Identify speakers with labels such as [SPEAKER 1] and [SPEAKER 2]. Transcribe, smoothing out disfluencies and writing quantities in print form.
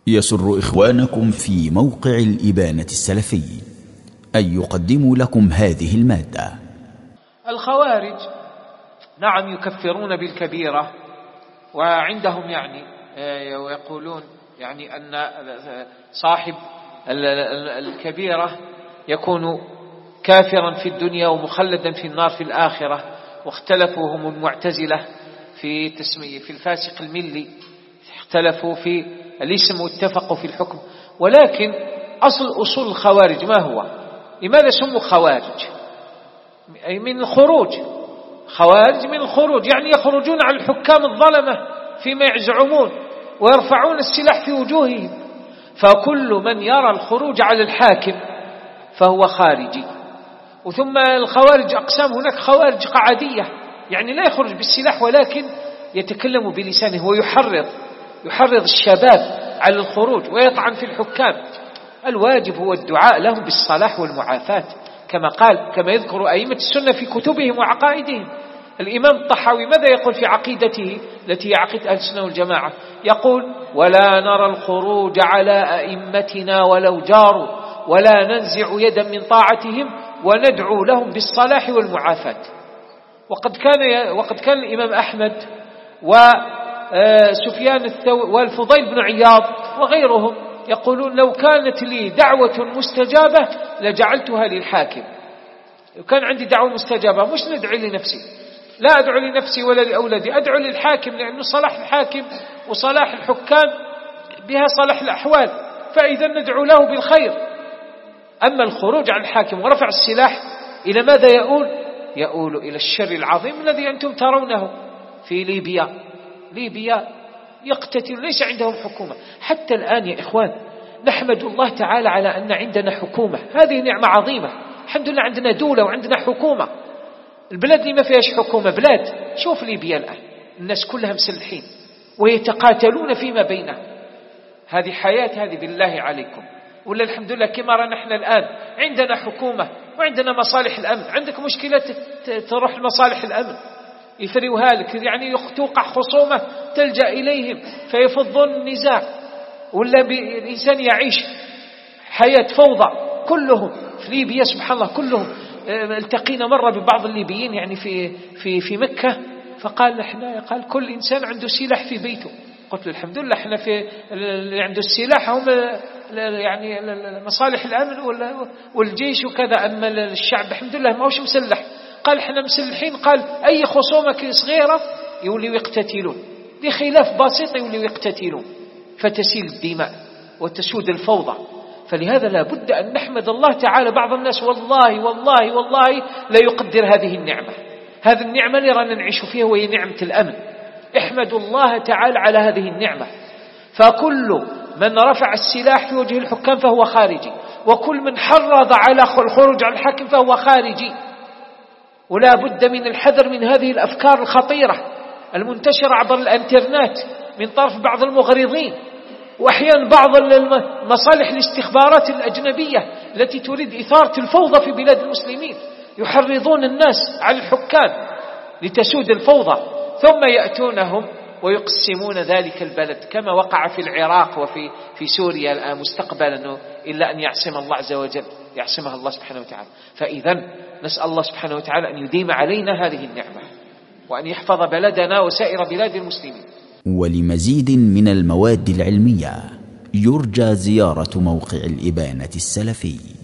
[SPEAKER 1] يسر إخوانكم في موقع الإبانة السلفي أن يقدموا لكم هذه المادة.
[SPEAKER 2] الخوارج نعم يكفرون بالكبيرة، وعندهم ويقولون أن صاحب الكبيرة يكون كافرا في الدنيا ومخلدا في النار في الآخرة. واختلفوا هم المعتزلة في الفاسق الملي، اختلفوا في الاسم واتفقوا في الحكم. ولكن أصل الخوارج ما هو؟ لماذا سموا خوارج؟ أي من الخروج، خوارج من الخروج، يعني يخرجون على الحكام الظلمة فيما يزعمون ويرفعون السلاح في وجوههم. فكل من يرى الخروج على الحاكم فهو خارجي. وثم الخوارج أقسام، هناك خوارج قعدية يعني لا يخرج بالسلاح ولكن يتكلم بلسانه ويحرض الشباب على الخروج ويطعن في الحكام. الواجب هو الدعاء لهم بالصلاح والمعافاة كما يذكر أئمة السنة في كتبهم وعقائدهم. الإمام الطحاوي ماذا يقول في عقيدته التي هي عقيدة أهل السنة والجماعة؟ يقول: ولا نرى الخروج على أئمتنا ولو جاروا، ولا ننزع يدا من طاعتهم، وندعو لهم بالصلاح والمعافاة. وقد كان الإمام أحمد وسفيان الثوري والفضيل بن عياض وغيرهم يقولون: لو كانت لي دعوة مستجابة لجعلتها للحاكم. لو كان عندي دعوة مستجابة مش ندعي لنفسي، لا أدعو لنفسي ولا لأولادي، أدعو للحاكم، لأنه صلاح الحاكم وصلاح الحكام بها صلاح الأحوال، فإذا ندعو له بالخير. أما الخروج عن الحاكم ورفع السلاح إلى ماذا يؤول إلى الشر العظيم الذي أنتم ترونه في ليبيا يقتتل، ليس عندهم حكومة حتى الآن. يا إخوان، نحمد الله تعالى على أن عندنا حكومة، هذه نعمة عظيمة. الحمد لله عندنا دولة وعندنا حكومة. البلاد اللي ما فيهاش حكومة بلاد. شوف ليبيا الآن، الناس كلها مسلحين ويتقاتلون فيما بينهم. هذه حياة، هذه بالله عليكم. ولا الحمد لله كما رأى نحن الآن عندنا حكومة وعندنا مصالح الأمن. عندك مشكلة تروح لمصالح الأمن يفريوها لك، يعني توقع خصومة تلجأ إليهم فيفضون النزاع. ولا الإنسان يعيش حياة فوضى. كلهم في ليبيا سبحان الله كلهم. التقينا مرة ببعض الليبيين يعني في مكة، فقال قال كل إنسان عنده سلاح في بيته. قلت له الحمد لله احنا في اللي عنده السلاح هم يعني مصالح الأمن والجيش وكذا، أما الشعب الحمد لله ما هوش مسلح. قال احنا مسلحين، قال أي خصومة صغيرة يوليوا يقتتلون، دي خلاف بسيط يوليوا يقتتلون فتسيل الدماء وتسود الفوضى. فلهذا لا بد أن نحمد الله تعالى. بعض الناس والله والله والله لا يقدر هذه النعمة، هذه النعمة اللي رانا نعيش فيها وهي نعمة الأمن. احمدوا الله تعالى على هذه النعمة. فكل من رفع السلاح في وجه الحكام فهو خارجي، وكل من حرض على الخروج على الحاكم فهو خارجي. ولا بد من الحذر من هذه الأفكار الخطيرة المنتشرة عبر الانترنت من طرف بعض المغرضين، وأحيانا بعض مصالح الاستخبارات الأجنبية التي تريد إثارة الفوضى في بلاد المسلمين. يحرضون الناس على الحكام لتسود الفوضى، ثم يأتونهم ويقسمون ذلك البلد كما وقع في العراق وفي سوريا الآن مستقبلا، إلا أن يعصم الله عز وجل، يعصمها الله سبحانه وتعالى. فإذا نسأل الله سبحانه وتعالى أن يديم علينا هذه النعمة، وأن يحفظ بلدنا وسائر بلاد المسلمين.
[SPEAKER 1] ولمزيد من المواد العلمية يرجى زيارة موقع الإبانة السلفي.